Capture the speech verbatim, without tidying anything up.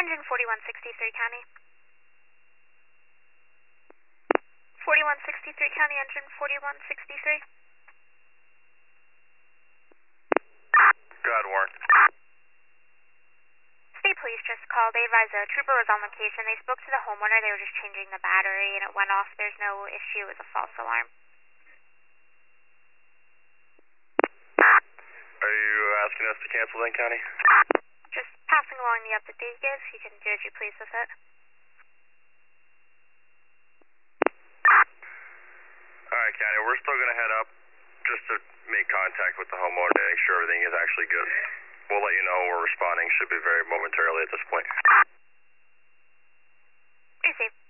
Engine forty-one sixty-three County. forty-one sixty-three County, engine forty-one sixty-three. Go ahead, Warren. State police just called. They advised a trooper was on location. They spoke to the homeowner. They were just changing the battery and it went off. There's no issue. It was a false alarm. Are you asking us to cancel then, County? Just passing along the update they give. You can do as you please with it. Alright, County, we're still going to head up just to make contact with the homeowner to make sure everything is actually good. We'll let you know we're responding. Should be very momentarily at this point. Be safe.